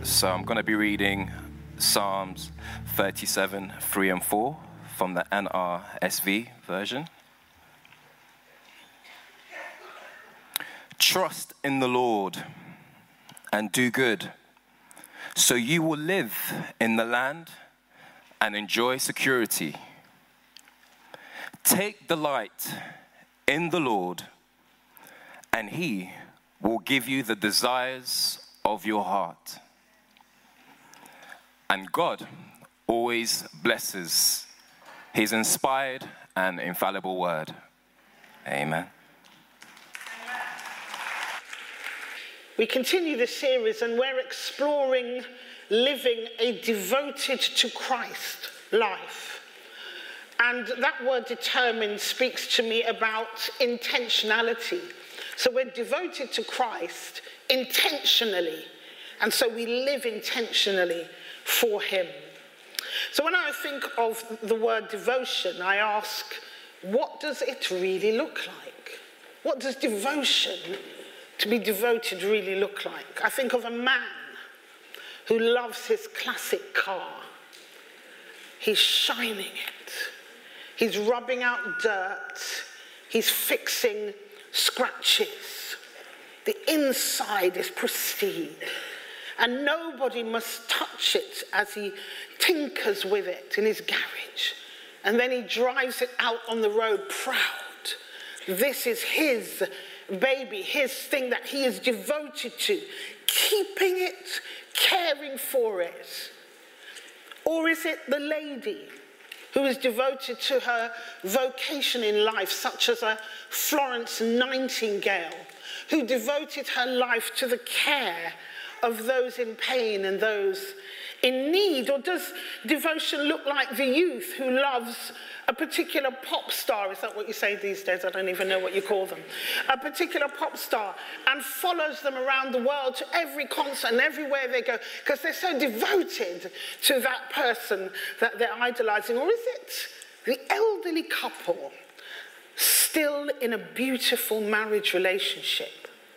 So I'm going to be reading Psalms 37, 3 and 4 from the NRSV version. Trust in the Lord and do good, so you will live in the land and enjoy security. Take delight in the Lord, and he will give you the desires of your heart. And God always blesses his inspired and infallible word. Amen. We continue this series and we're exploring living a devoted to Christ life. And that word determined speaks to me about intentionality. So we're devoted to Christ intentionally. And so we live intentionally for him. So when I think of the word devotion, I ask, what does it really look like? What does devotion to be devoted really look like? I think of a man who loves his classic car. He's shining it. He's rubbing out dirt. He's fixing scratches. The inside is pristine. And nobody must touch it as he tinkers with it in his garage. And then he drives it out on the road proud. This is his baby, his thing that he is devoted to, keeping it, caring for it. Or is it the lady who is devoted to her vocation in life, such as a Florence Nightingale, who devoted her life to the care of those in pain and those in need? Or does devotion look like the youth who loves a particular pop star? Is that what you say these days? I don't even know what you call them. A particular pop star, and follows them around the world to every concert and everywhere they go because they're so devoted to that person that they're idolizing? Or is it the elderly couple still in a beautiful marriage relationship,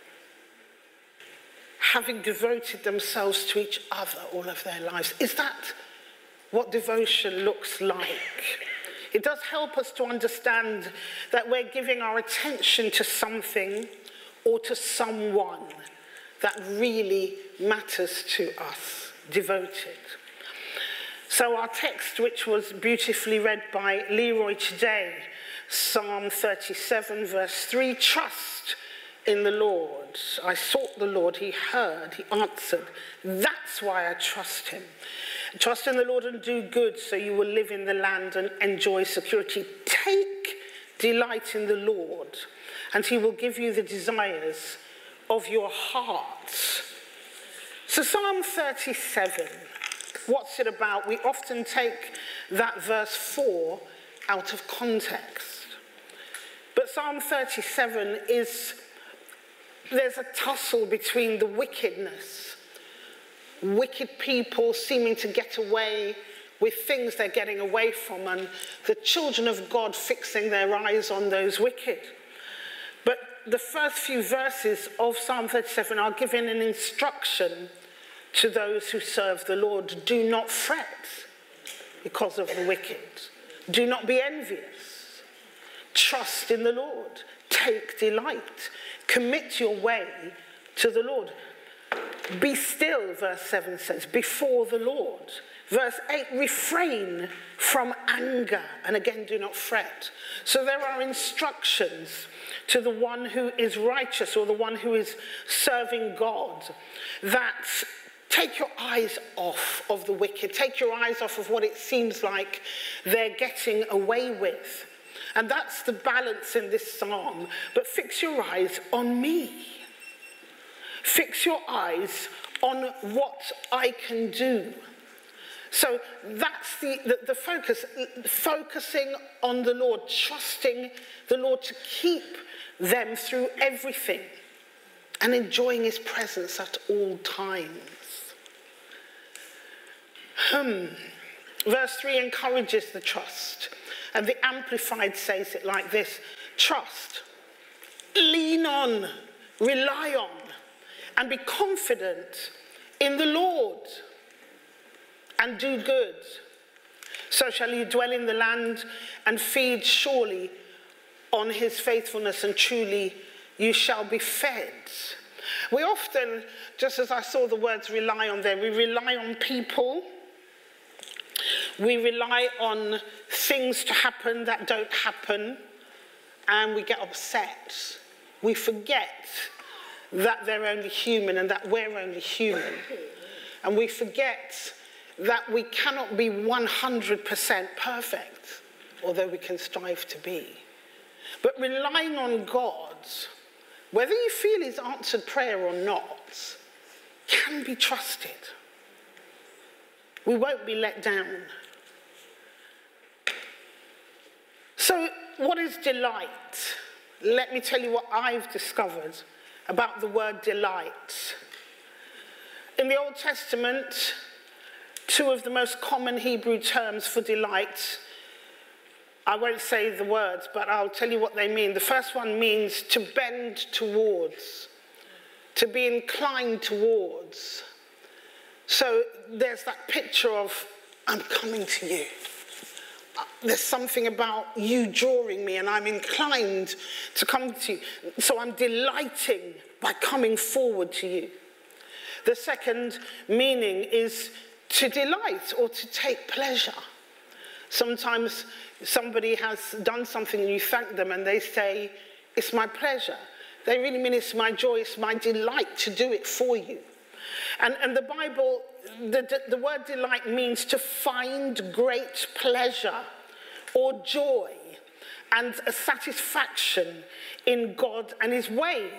having devoted themselves to each other all of their lives? Is that what devotion looks like? It does help us to understand that we're giving our attention to something or to someone that really matters to us, devoted. So our text, which was beautifully read by Leroy today, Psalm 37, verse 3, trust in the Lord. I sought the Lord, he heard, he answered. That's why I trust him. Trust in the Lord and do good, so you will live in the land and enjoy security. Take delight in the Lord, and he will give you the desires of your heart. So Psalm 37, what's it about? We often take that verse 4 out of context. But Psalm 37 there's a tussle between the wickedness, wicked people seeming to get away with things they're getting away from, and the children of God fixing their eyes on those wicked. But the first few verses of Psalm 37 are giving an instruction to those who serve the Lord. Do not fret because of the wicked. Do not be envious. Trust in the Lord. Take delight. Commit your way to the Lord. Be still, verse 7 says, before the Lord. Verse 8, refrain from anger. And again, do not fret. So there are instructions to the one who is righteous or the one who is serving God, that take your eyes off of the wicked. Take your eyes off of what it seems like they're getting away with. And that's the balance in this psalm. But fix your eyes on me. Fix your eyes on what I can do. So that's the focus. Focusing on the Lord, trusting the Lord to keep them through everything, and enjoying his presence at all times. Verse 3 encourages the trust. And the Amplified says it like this: trust, lean on, rely on, and be confident in the Lord and do good. So shall you dwell in the land and feed surely on his faithfulness, and truly you shall be fed. We often, just as I saw the words rely on there, we rely on people. We rely on things to happen that don't happen, and we get upset. We forget that they're only human and that we're only human. And we forget that we cannot be 100% perfect, although we can strive to be. But relying on God, whether you feel he's answered prayer or not, can be trusted. We won't be let down. So, what is delight? Let me tell you what I've discovered about the word delight. In the Old Testament, two of the most common Hebrew terms for delight, I won't say the words, but I'll tell you what they mean. The first one means to bend towards, to be inclined towards. So there's that picture of, I'm coming to you. There's something about you drawing me, and I'm inclined to come to you. So I'm delighting by coming forward to you. The second meaning is to delight or to take pleasure. Sometimes somebody has done something and you thank them and they say, it's my pleasure. They really mean it's my joy, it's my delight to do it for you. And the Bible, the word delight means to find great pleasure or joy and a satisfaction in God and his ways.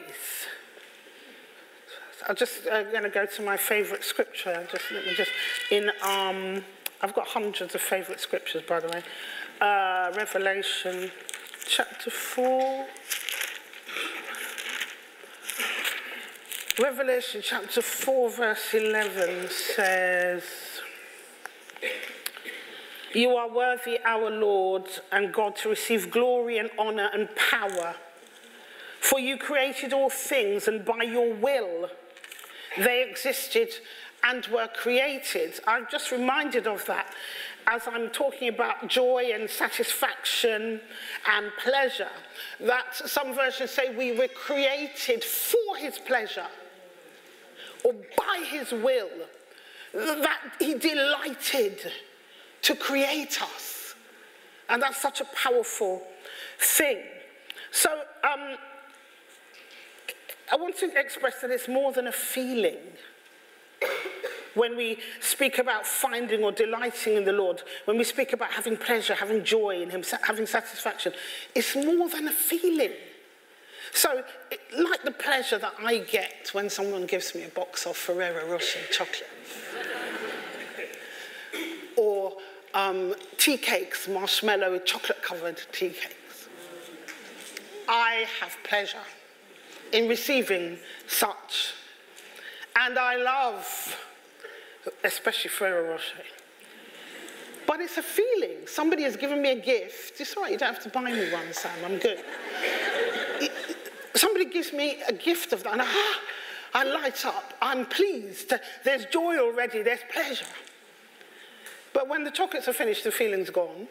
I'm just going to go to my favourite scripture. I've got hundreds of favourite scriptures, by the way. Revelation chapter 4. Revelation chapter 4, verse 11 says, you are worthy, our Lord and God, to receive glory and honour and power. For you created all things, and by your will they existed and were created. I'm just reminded of that as I'm talking about joy and satisfaction and pleasure, that some versions say we were created for his pleasure or by his will, that he delighted to create us. And that's such a powerful thing. So I want to express that it's more than a feeling. When we speak about finding or delighting in the Lord, when we speak about having pleasure, having joy in him, having satisfaction, it's more than a feeling. So, like the pleasure that I get when someone gives me a box of Ferrero Rocher chocolate, or tea cakes, marshmallow, chocolate-covered tea cakes. I have pleasure in receiving such. And I love, especially Ferrero Rocher. But it's a feeling. Somebody has given me a gift. It's all right, you don't have to buy me one, Sam, I'm good. Somebody gives me a gift of that, and I light up. I'm pleased. There's joy already, there's pleasure. But when the chocolates are finished, the feeling's gone.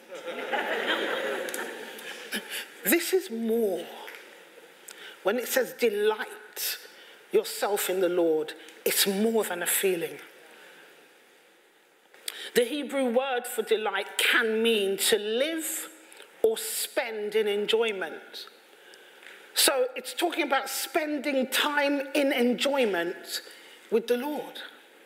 This is more. When it says delight yourself in the Lord, it's more than a feeling. The Hebrew word for delight can mean to live or spend in enjoyment. So it's talking about spending time in enjoyment with the Lord.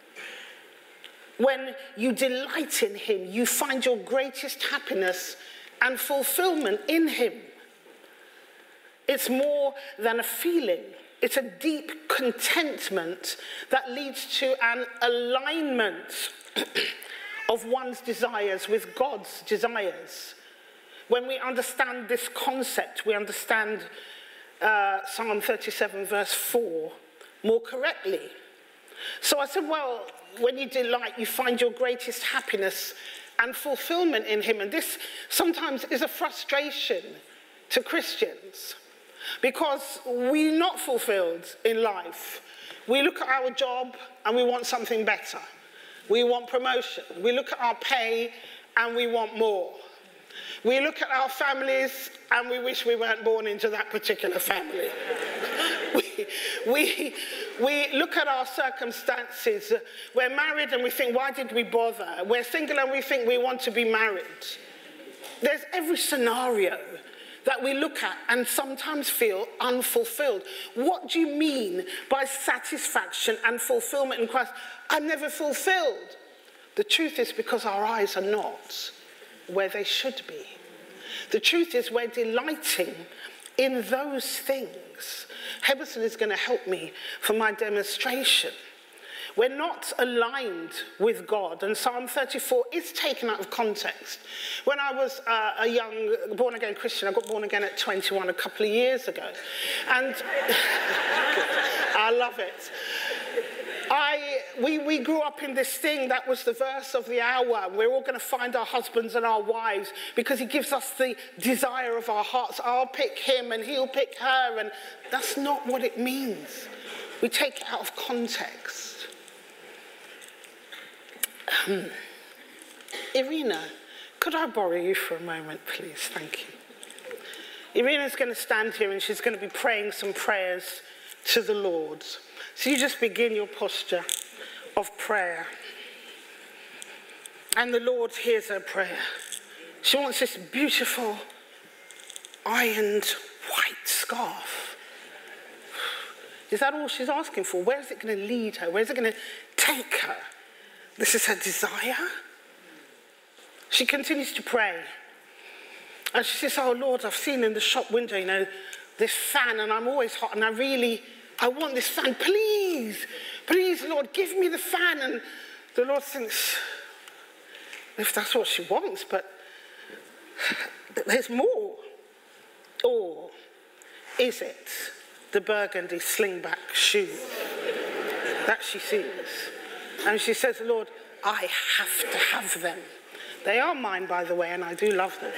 When you delight in him, you find your greatest happiness and fulfillment in him. It's more than a feeling. It's a deep contentment that leads to an alignment of one's desires with God's desires. When we understand this concept, we understand Psalm 37 verse 4 more correctly. So I said, well, when you delight, you find your greatest happiness and fulfillment in him. And this sometimes is a frustration to Christians, because we're not fulfilled in life We look at our job and we want something better. We want promotion. We look at our pay and we want more. We look at our families and we wish we weren't born into that particular family. We look at our circumstances. We're married and we think, why did we bother? We're single and we think we want to be married. There's every scenario that we look at and sometimes feel unfulfilled. What do you mean by satisfaction and fulfillment in Christ? I'm never fulfilled. The truth is because our eyes are not where they should be. The truth is we're delighting in those things. Heberson is going to help me for my demonstration. We're not aligned with God, and Psalm 34 is taken out of context. When I was a young born-again Christian, I got born again at 21 a couple of years ago, and I love it. We grew up in this thing that was the verse of the hour. We're all going to find our husbands and our wives because he gives us the desire of our hearts. I'll pick him and he'll pick her, and that's not what it means. We take it out of context. Irina, could I borrow you for a moment, please? Thank you. Irina's going to stand here and she's going to be praying some prayers to the Lord. So you just begin your posture of prayer. And the Lord hears her prayer. She wants this beautiful ironed white scarf. Is that all she's asking for? Where is it going to lead her? Where is it going to take her? This is her desire. She continues to pray. And she says, oh Lord, I've seen in the shop window, this fan, and I'm always hot, and I want this fan. Please, Lord, give me the fan. And the Lord thinks, if that's what she wants, but there's more. Or is it the burgundy slingback shoe that she sees? And she says, Lord, I have to have them. They are mine, by the way, and I do love them.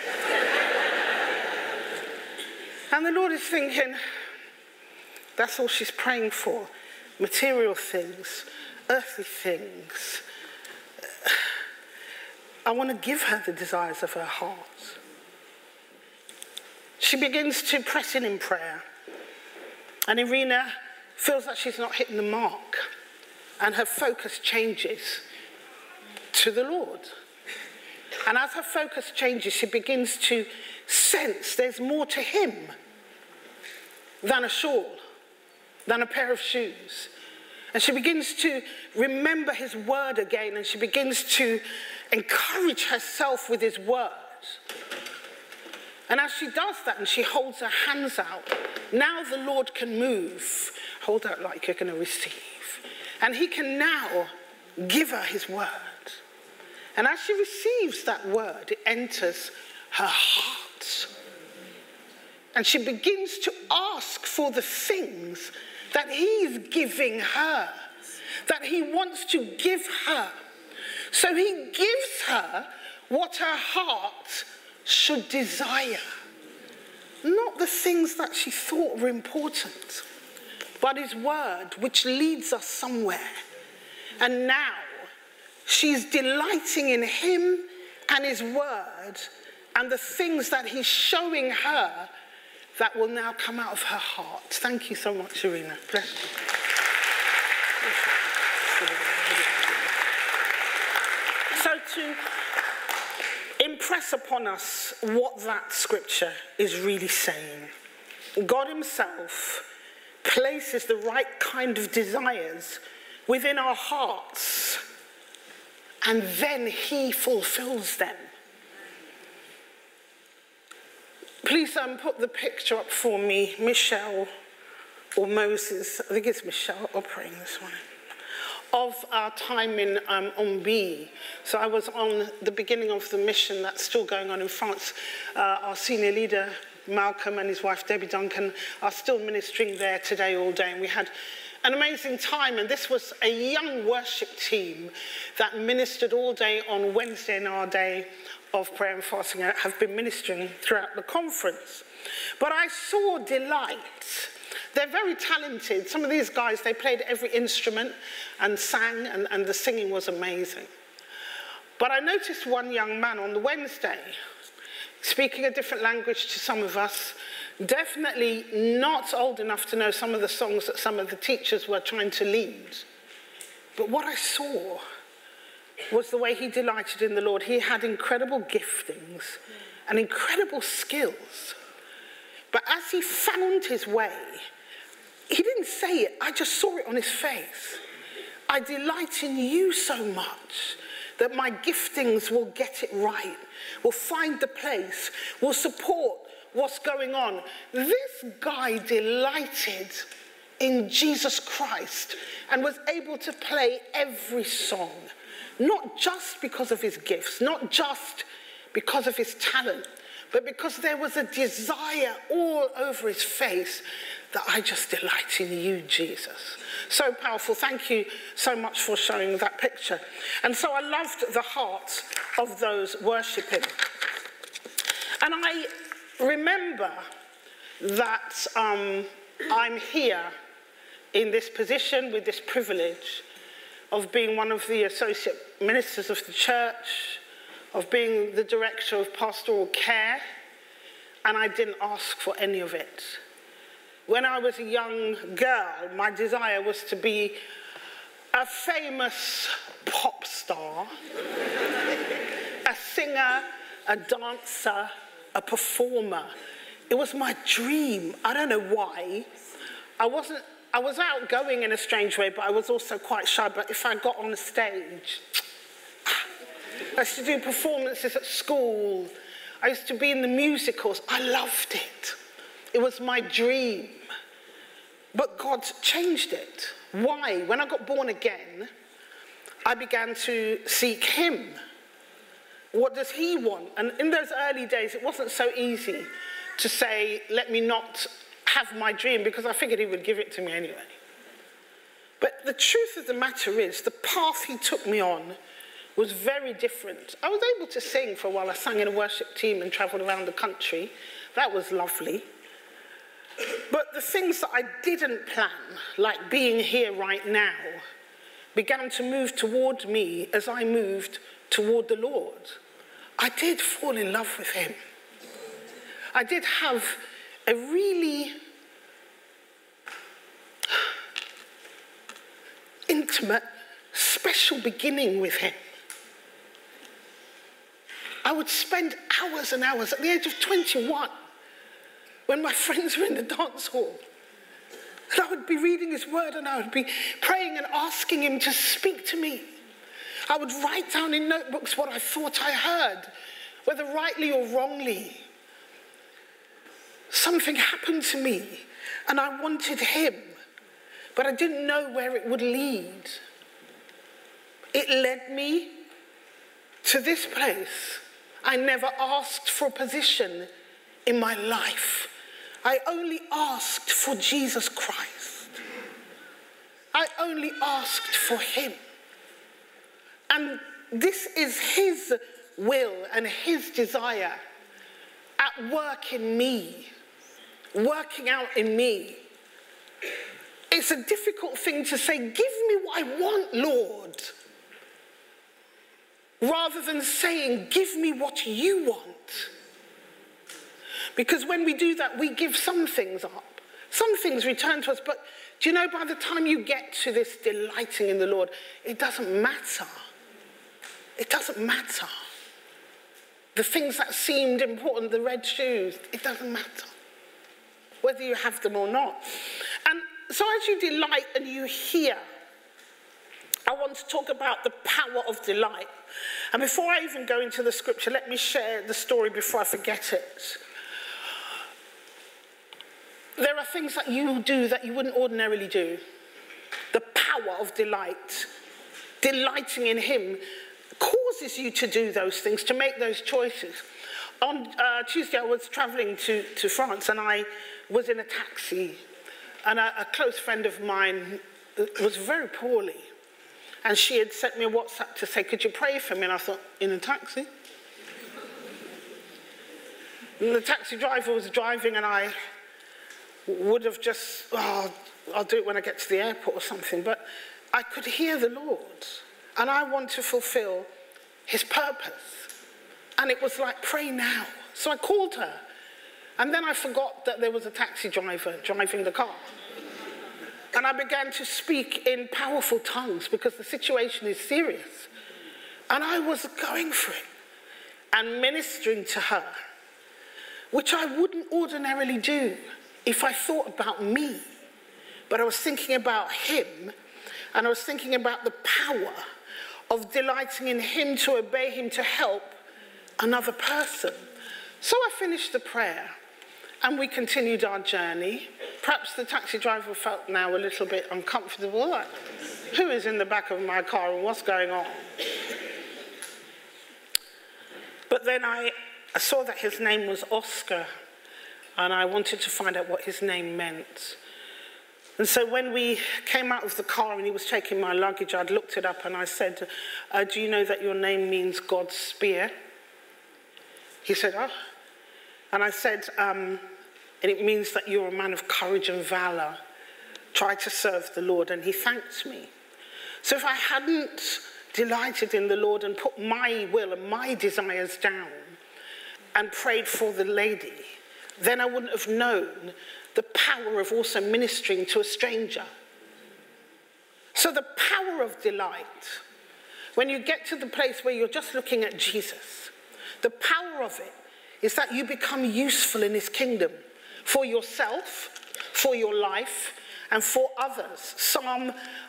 And the Lord is thinking, that's all she's praying for. Material things, earthly things. I want to give her the desires of her heart. She begins to press in prayer. And Irina feels that she's not hitting the mark. And her focus changes to the Lord. And as her focus changes, she begins to sense there's more to him than a shawl, than a pair of shoes. And she begins to remember his word again, and she begins to encourage herself with his words. And as she does that and she holds her hands out, now the Lord can move. Hold out like you're going to receive. And he can now give her his word. And as she receives that word, it enters her heart. And she begins to ask for the things that he's giving her, that he wants to give her. So he gives her what her heart should desire. Not the things that she thought were important, but his word, which leads us somewhere. And now she's delighting in him and his word and the things that he's showing her that will now come out of her heart. Thank you so much, Irina. Bless you. So to impress upon us what that scripture is really saying, God himself places the right kind of desires within our hearts, and then he fulfills them. Please put the picture up for me, Michelle or Moses, I think it's Michelle operating this one, of our time in Ombi. So I was on the beginning of the mission that's still going on in France. Our senior leader, Malcolm, and his wife, Debbie Duncan, are still ministering there today all day. And we had an amazing time. And this was a young worship team that ministered all day on Wednesday in our day of prayer and fasting. Have been ministering throughout the conference. But I saw delight They're very talented. Some of these guys, they played every instrument and sang, and the singing was amazing. But I noticed one young man on the Wednesday speaking a different language to some of us, definitely not old enough to know some of the songs that some of the teachers were trying to lead. But what I saw was the way he delighted in the Lord. He had incredible giftings and incredible skills. But as he found his way, he didn't say it, I just saw it on his face. I delight in you so much that my giftings will get it right, will find the place, will support what's going on. This guy delighted in Jesus Christ and was able to play every song, not just because of his gifts, not just because of his talent, but because there was a desire all over his face that I just delight in you, Jesus. So powerful. Thank you so much for showing that picture. And so I loved the heart of those worshipping. And I remember that I'm here in this position with this privilege of being one of the associate ministers of the church, of being the director of pastoral care, and I didn't ask for any of it. When I was a young girl, my desire was to be a famous pop star, a singer, a dancer, a performer. It was my dream. I don't know why. I was outgoing in a strange way, but I was also quite shy. But if I got on the stage, I used to do performances at school. I used to be in the musicals. I loved it. It was my dream. But God changed it. Why? When I got born again, I began to seek him. What does he want? And in those early days, it wasn't so easy to say, let me not have my dream, because I figured he would give it to me anyway. But the truth of the matter is, the path he took me on was very different. I was able to sing for a while. I sang in a worship team and travelled around the country. That was lovely. But the things that I didn't plan, like being here right now, began to move toward me as I moved toward the Lord. I did fall in love with him. I did have a really intimate, special beginning with him. I would spend hours and hours at the age of 21 when my friends were in the dance hall. And I would be reading his word and I would be praying and asking him to speak to me. I would write down in notebooks what I thought I heard, whether rightly or wrongly. Something happened to me and I wanted him, but I didn't know where it would lead. It led me to this place. I never asked for a position in my life. I only asked for Jesus Christ. I only asked for him. And this is his will and his desire at work in me, working out in me. It's a difficult thing to say, give me what I want, Lord, rather than saying, give me what you want. Because when we do that, we give some things up. Some things return to us, but do you know, by the time you get to this delighting in the Lord, it doesn't matter. It doesn't matter. The things that seemed important, the red shoes, it doesn't matter whether you have them or not. And so as you delight and you hear, I want to talk about the power of delight. And before I even go into the scripture, let me share the story before I forget it. There are things that you do that you wouldn't ordinarily do. The power of delight, delighting in him, causes you to do those things, to make those choices. On Tuesday, I was traveling to France, and I was in a taxi, and a close friend of mine was very poorly, and she had sent me a WhatsApp to say, could you pray for me? And I thought, in a taxi? And the taxi driver was driving, and I would have just, I'll do it when I get to the airport or something. But I could hear the Lord, and I want to fulfill his purpose. And it was like, pray now. So I called her, and then I forgot that there was a taxi driver driving the car. And I began to speak in powerful tongues because the situation is serious. And I was going for it and ministering to her, which I wouldn't ordinarily do if I thought about me. But I was thinking about him, and I was thinking about the power of delighting in him, to obey him, to help another person. So I finished the prayer, and we continued our journey. Perhaps the taxi driver felt now a little bit uncomfortable, like, who is in the back of my car and what's going on? But then I saw that his name was Oscar, and I wanted to find out what his name meant. And so when we came out of the car and he was taking my luggage, I'd looked it up and I said, do you know that your name means God's spear? He said, oh. And I said, and it means that you're a man of courage and valor. Try to serve the Lord. And he thanked me. So if I hadn't delighted in the Lord and put my will and my desires down and prayed for the lady, then I wouldn't have known the power of also ministering to a stranger. So the power of delight, when you get to the place where you're just looking at Jesus, the power of it is that you become useful in his kingdom for yourself, for your life, and for others. Psalm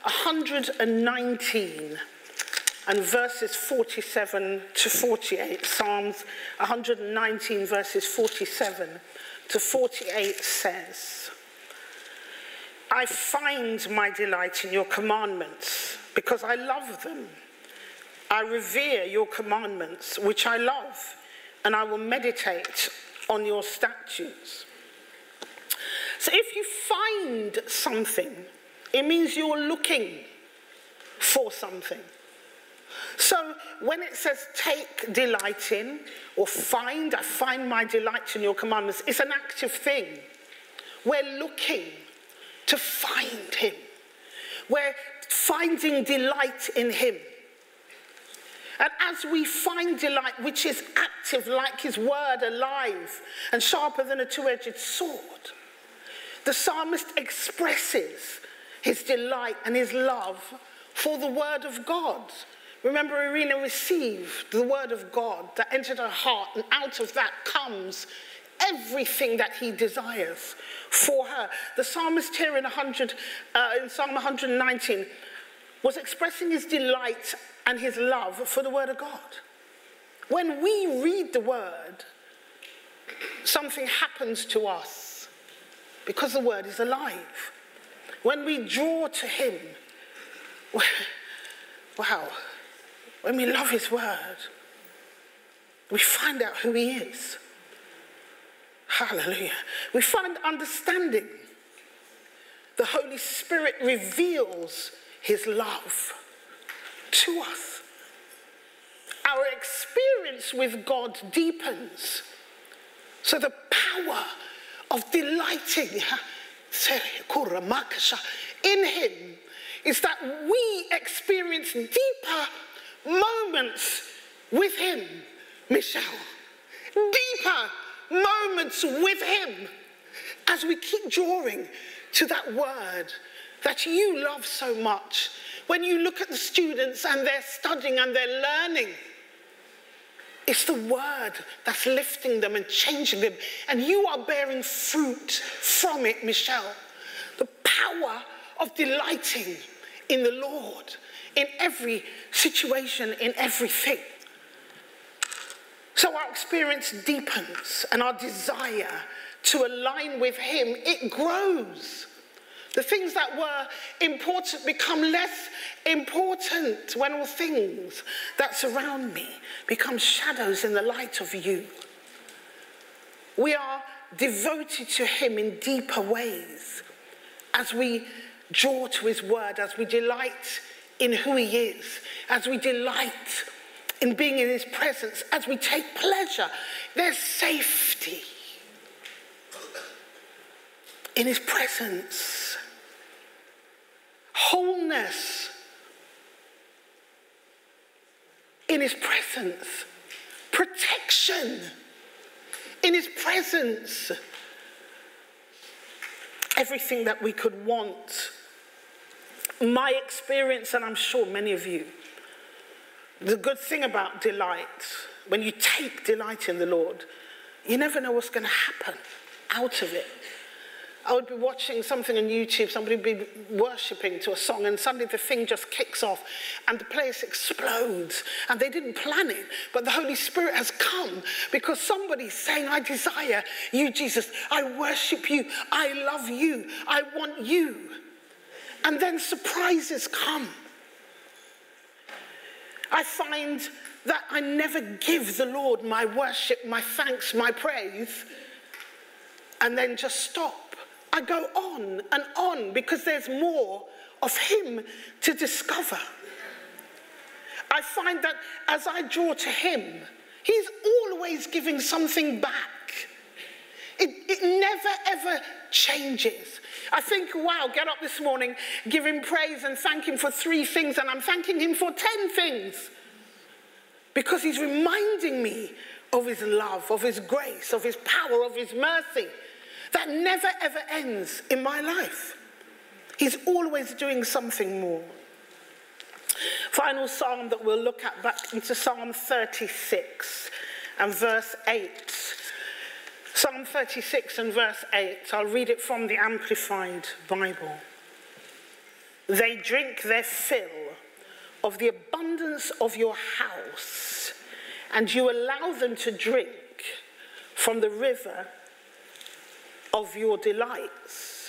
119 and verses 47 to 48. Psalms 119 verses 47 to 48 says, I find my delight in your commandments because I love them. I revere your commandments, which I love, and I will meditate on your statutes. So if you find something, it means you're looking for something. So when it says take delight in, or find, I find my delight in your commandments, it's an active thing. We're looking to find him. We're finding delight in him. And as we find delight, which is active like his word, alive and sharper than a two-edged sword, the psalmist expresses his delight and his love for the word of God. Remember, Irina received the word of God that entered her heart, and out of that comes everything that he desires for her. The psalmist here in Psalm 119 was expressing his delight and his love for the word of God. When we read the word, something happens to us because the word is alive. When we draw to him, wow, when we love his word, we find out who he is. Hallelujah. We find understanding. The Holy Spirit reveals his love to us. Our experience with God deepens. So the power of delighting in him is that we experience deeper moments with him, Michelle. Deeper moments with him as we keep drawing to that word that you love so much. When you look at the students and they're studying and they're learning, it's the word that's lifting them and changing them. And you are bearing fruit from it, Michelle. The power of delighting in the Lord, in every situation, in everything. So our experience deepens and our desire to align with him, it grows. The things that were important become less important when all things that surround me become shadows in the light of you. We are devoted to him in deeper ways as we draw to his word, as we delight in who he is, as we delight in being in his presence, as we take pleasure. There's safety. in his presence. Wholeness in his presence. Protection in his presence. Everything that we could want. My experience, and I'm sure many of you, the good thing about delight, when you take delight in the Lord, you never know what's going to happen out of it. I would be watching something on YouTube, somebody would be worshipping to a song, and suddenly the thing just kicks off and the place explodes. And they didn't plan it, but the Holy Spirit has come because somebody's saying, I desire you, Jesus. I worship you. I love you. I want you. And then surprises come. I find that I never give the Lord my worship, my thanks, my praise, and then just stop. I go on and on because there's more of him to discover. I find that as I draw to him, he's always giving something back. It never ever changes. I think, wow, get up this morning, give him praise and thank him for 3 things, and I'm thanking him for 10 things. Because he's reminding me of his love, of his grace, of his power, of his mercy. That never ever ends in my life. He's always doing something more. Final psalm that we'll look at back into Psalm 36 and verse 8. Psalm 36 and verse 8. I'll read it from the Amplified Bible. They drink their fill of the abundance of your house, and you allow them to drink from the river of your delights.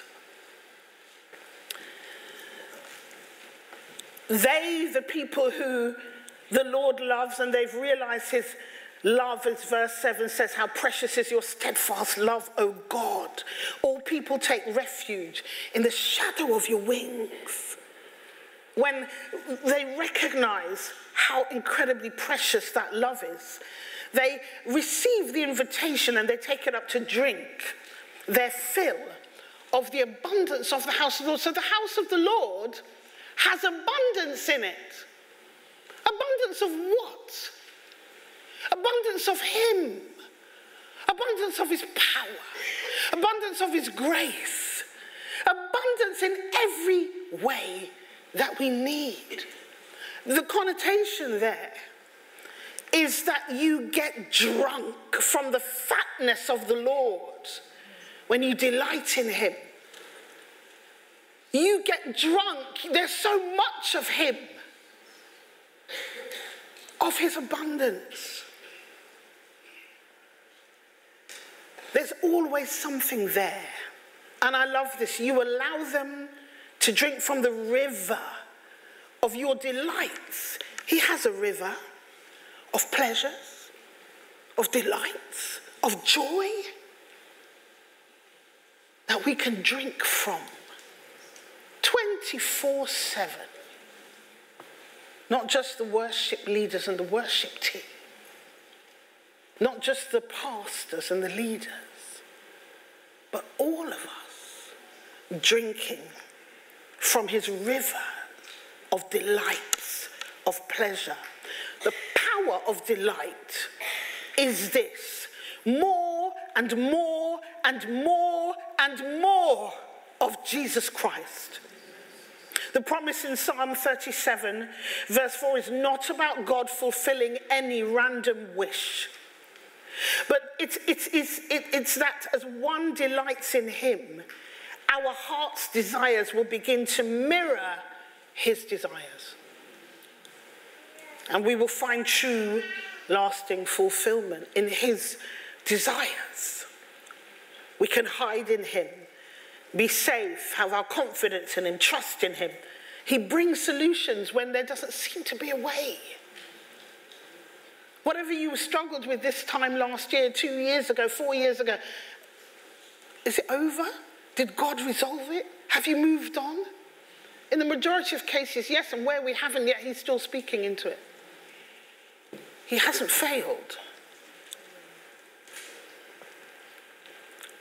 They, the people who the Lord loves, and they've realized his love, as verse 7 says, how precious is your steadfast love, O God. All people take refuge in the shadow of your wings. When they recognize how incredibly precious that love is, they receive the invitation and they take it up to drink their fill of the abundance of the house of the Lord. So the house of the Lord has abundance in it. Abundance of what? Abundance of him. Abundance of his power. Abundance of his grace. Abundance in every way that we need. The connotation there is that you get drunk from the fatness of the Lord when you delight in him. You get drunk. There's so much of him, of his abundance. There's always something there. And I love this. You allow them to drink from the river of your delights. He has a river of pleasures, of delights, of joy that we can drink from 24/7. Not just the worship leaders and the worship team. Not just the pastors and the leaders. But all of us drinking from his river of delights, of pleasure. The power of delight is this: more and more and more and more of Jesus Christ. The promise in Psalm 37 verse 4 is not about God fulfilling any random wish. But it's that as one delights in him, our heart's desires will begin to mirror his desires. And we will find true, lasting fulfillment in his desires. We can hide in him, be safe, have our confidence in him, trust in him. He brings solutions when there doesn't seem to be a way. Whatever you struggled with this time last year, 2 years ago, 4 years ago, is it over? Did God resolve it? Have you moved on? In the majority of cases, yes, and where we haven't yet, he's still speaking into it. He hasn't failed.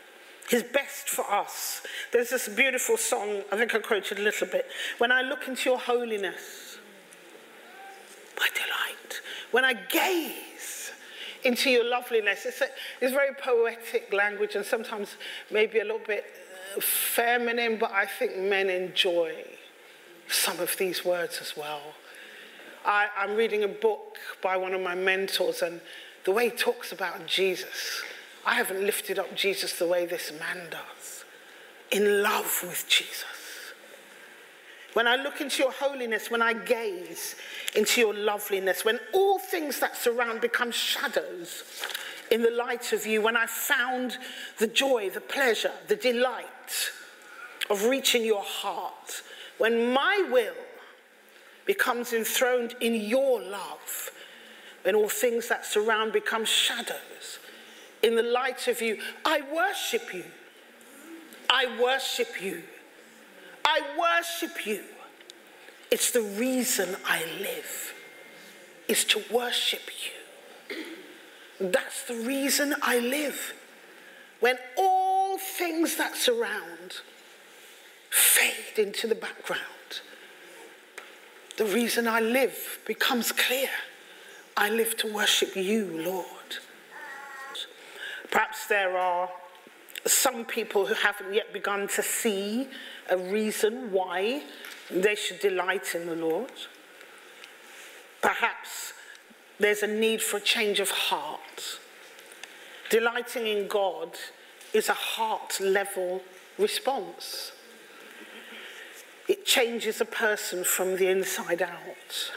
his best for us. There's this beautiful song, I think I quoted a little bit. When I look into your holiness, my delight. When I gaze into your loveliness, it's very poetic language and sometimes maybe a little bit feminine, but I think men enjoy some of these words as well. I'm reading a book by one of my mentors, and the way he talks about Jesus, I haven't lifted up Jesus the way this man does. In love with Jesus. When I look into your holiness, when I gaze into your loveliness, when all things that surround become shadows in the light of you, when I found the joy, the pleasure, the delight of reaching your heart, when my will becomes enthroned in your love, when all things that surround become shadows in the light of you, I worship you. I worship you. I worship you. It's the reason I live, is to worship you. That's the reason I live. When all things that surround fade into the background, the reason I live becomes clear. I live to worship you, Lord. Perhaps there are some people who haven't yet begun to see a reason why they should delight in the Lord. Perhaps there's a need for a change of heart. Delighting in God is a heart-level response. It changes a person from the inside out.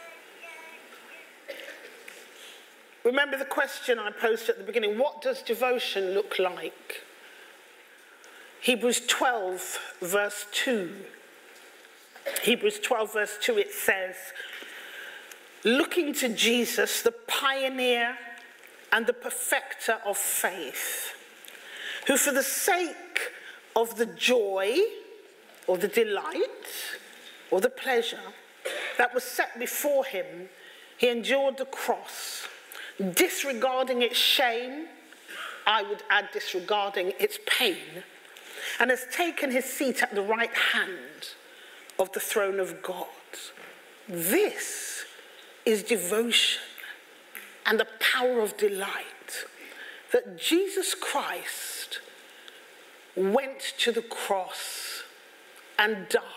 Remember the question I posed at the beginning, what does devotion look like? Hebrews 12, verse 2. Hebrews 12, verse 2, it says, looking to Jesus, the pioneer and the perfecter of faith, who for the sake of the joy or the delight or the pleasure that was set before him, he endured the cross, disregarding its shame, I would add disregarding its pain, and has taken his seat at the right hand of the throne of God. This is devotion and the power of delight, that Jesus Christ went to the cross and died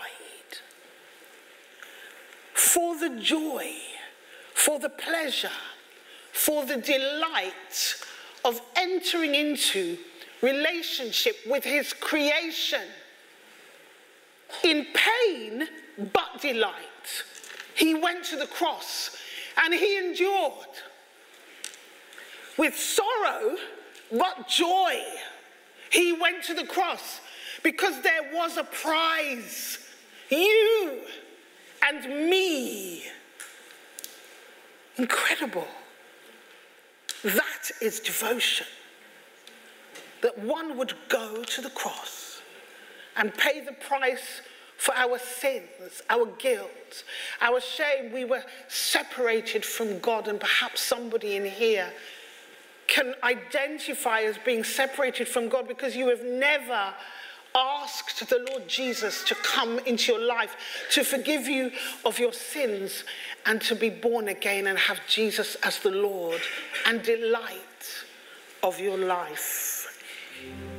for the joy, for the pleasure, for the delight of entering into relationship with his creation. In pain, but delight. He went to the cross and he endured. With sorrow, but joy. He went to the cross because there was a prize. You and me. Incredible. That is devotion. That one would go to the cross and pay the price for our sins, our guilt, our shame. We were separated from God, and perhaps somebody in here can identify as being separated from God because you have never asked the Lord Jesus to come into your life, to forgive you of your sins, and to be born again and have Jesus as the Lord and delight of your life.